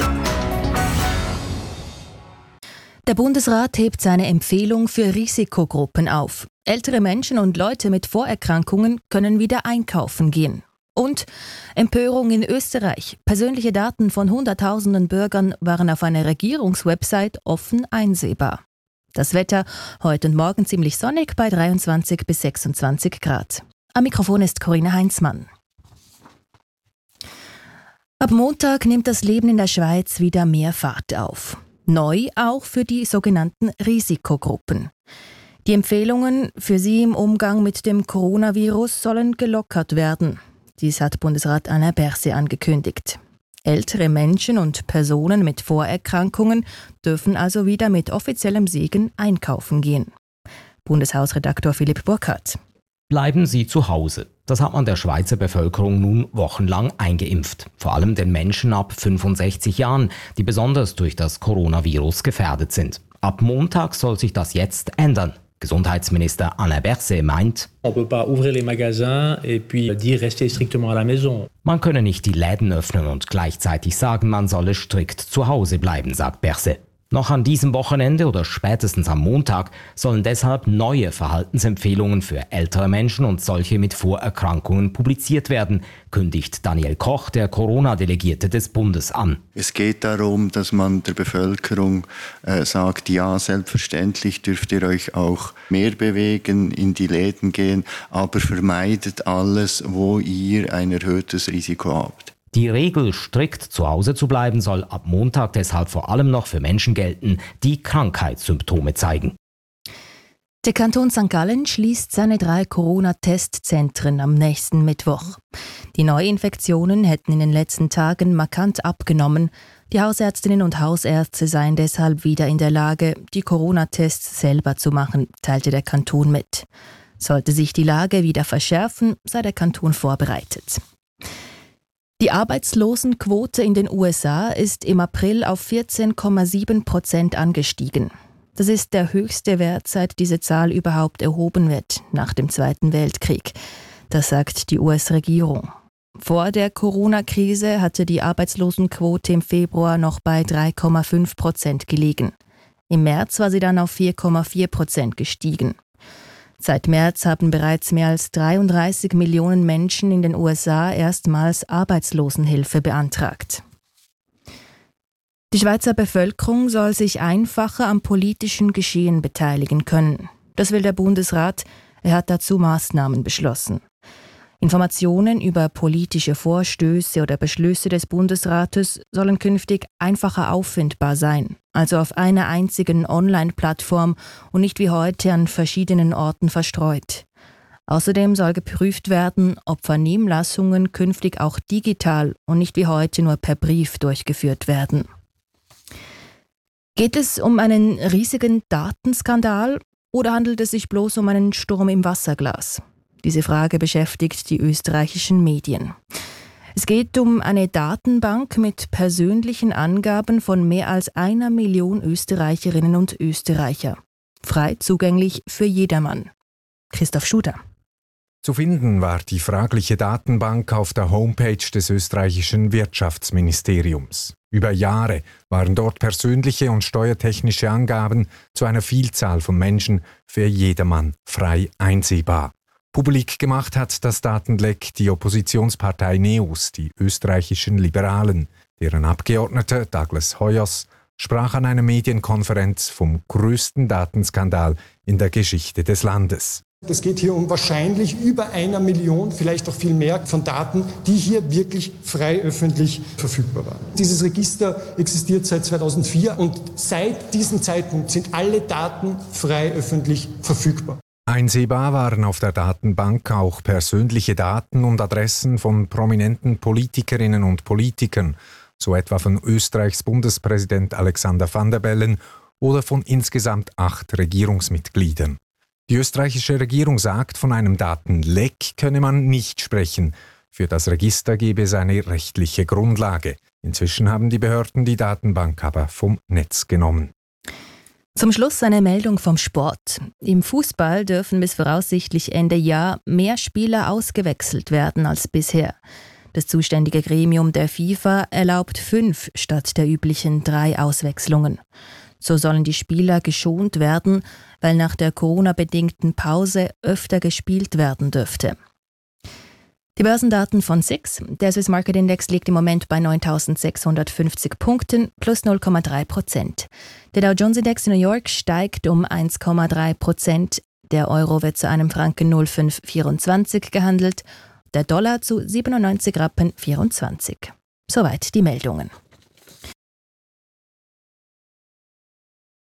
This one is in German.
Der Bundesrat hebt seine Empfehlung für Risikogruppen auf. Ältere Menschen und Leute mit Vorerkrankungen können wieder einkaufen gehen. Und Empörung in Österreich. Persönliche Daten von Hunderttausenden Bürgern waren auf einer Regierungswebsite offen einsehbar. Das Wetter heute und morgen ziemlich sonnig bei 23 bis 26 Grad. Am Mikrofon ist Corinna Heinzmann. Ab Montag nimmt das Leben in der Schweiz wieder mehr Fahrt auf. Neu auch für die sogenannten Risikogruppen. Die Empfehlungen für sie im Umgang mit dem Coronavirus sollen gelockert werden. Dies hat Bundesrat Alain Berset angekündigt. Ältere Menschen und Personen mit Vorerkrankungen dürfen also wieder mit offiziellem Segen einkaufen gehen. Bundeshausredaktor Philipp Burkhardt. Bleiben Sie zu Hause. Das hat man der Schweizer Bevölkerung nun wochenlang eingeimpft. Vor allem den Menschen ab 65 Jahren, die besonders durch das Coronavirus gefährdet sind. Ab Montag soll sich das jetzt ändern. Gesundheitsminister Alain Berset meint, man könne nicht die Läden öffnen und gleichzeitig sagen, man solle strikt zu Hause bleiben, sagt Berset. Noch an diesem Wochenende oder spätestens am Montag sollen deshalb neue Verhaltensempfehlungen für ältere Menschen und solche mit Vorerkrankungen publiziert werden, kündigt Daniel Koch, der Corona-Delegierte des Bundes, an. Es geht darum, dass man der Bevölkerung sagt, ja, selbstverständlich dürft ihr euch auch mehr bewegen, in die Läden gehen, aber vermeidet alles, wo ihr ein erhöhtes Risiko habt. Die Regel, strikt zu Hause zu bleiben, soll ab Montag deshalb vor allem noch für Menschen gelten, die Krankheitssymptome zeigen. Der Kanton St. Gallen schließt seine 3 Corona-Testzentren am nächsten Mittwoch. Die Neuinfektionen hätten in den letzten Tagen markant abgenommen. Die Hausärztinnen und Hausärzte seien deshalb wieder in der Lage, die Corona-Tests selber zu machen, teilte der Kanton mit. Sollte sich die Lage wieder verschärfen, sei der Kanton vorbereitet. Die Arbeitslosenquote in den USA ist im April auf 14,7% angestiegen. Das ist der höchste Wert, seit diese Zahl überhaupt erhoben wird, nach dem Zweiten Weltkrieg. Das sagt die US-Regierung. Vor der Corona-Krise hatte die Arbeitslosenquote im Februar noch bei 3,5% gelegen. Im März war sie dann auf 4,4% gestiegen. Seit März haben bereits mehr als 33 Millionen Menschen in den USA erstmals Arbeitslosenhilfe beantragt. Die Schweizer Bevölkerung soll sich einfacher am politischen Geschehen beteiligen können. Das will der Bundesrat. Er hat dazu Maßnahmen beschlossen. Informationen über politische Vorstöße oder Beschlüsse des Bundesrates sollen künftig einfacher auffindbar sein, also auf einer einzigen Online-Plattform und nicht wie heute an verschiedenen Orten verstreut. Außerdem soll geprüft werden, ob Vernehmlassungen künftig auch digital und nicht wie heute nur per Brief durchgeführt werden. Geht es um einen riesigen Datenskandal oder handelt es sich bloß um einen Sturm im Wasserglas? Diese Frage beschäftigt die österreichischen Medien. Es geht um eine Datenbank mit persönlichen Angaben von mehr als 1 Million Österreicherinnen und Österreicher. Frei zugänglich für jedermann. Christoph Schuder. Zu finden war die fragliche Datenbank auf der Homepage des österreichischen Wirtschaftsministeriums. Über Jahre waren dort persönliche und steuertechnische Angaben zu einer Vielzahl von Menschen für jedermann frei einsehbar. Publik gemacht hat das Datenleck die Oppositionspartei NEOS, die österreichischen Liberalen. Deren Abgeordneter Douglas Hoyos sprach an einer Medienkonferenz vom größten Datenskandal in der Geschichte des Landes. Es geht hier um wahrscheinlich über 1 Million, vielleicht auch viel mehr von Daten, die hier wirklich frei öffentlich verfügbar waren. Dieses Register existiert seit 2004 und seit diesem Zeitpunkt sind alle Daten frei öffentlich verfügbar. Einsehbar waren auf der Datenbank auch persönliche Daten und Adressen von prominenten Politikerinnen und Politikern, so etwa von Österreichs Bundespräsident Alexander Van der Bellen oder von insgesamt 8 Regierungsmitgliedern. Die österreichische Regierung sagt, von einem Datenleck könne man nicht sprechen. Für das Register gebe es eine rechtliche Grundlage. Inzwischen haben die Behörden die Datenbank aber vom Netz genommen. Zum Schluss eine Meldung vom Sport. Im Fußball dürfen bis voraussichtlich Ende Jahr mehr Spieler ausgewechselt werden als bisher. Das zuständige Gremium der FIFA erlaubt 5 statt der üblichen 3 Auswechslungen. So sollen die Spieler geschont werden, weil nach der Corona-bedingten Pause öfter gespielt werden dürfte. Die Börsendaten von SIX. Der Swiss Market Index liegt im Moment bei 9.650 Punkten plus 0,3%. Der Dow Jones Index in New York steigt um 1,3%. Der Euro wird zu einem Franken 0,524 gehandelt, der Dollar zu 97,24 Rappen. Soweit die Meldungen.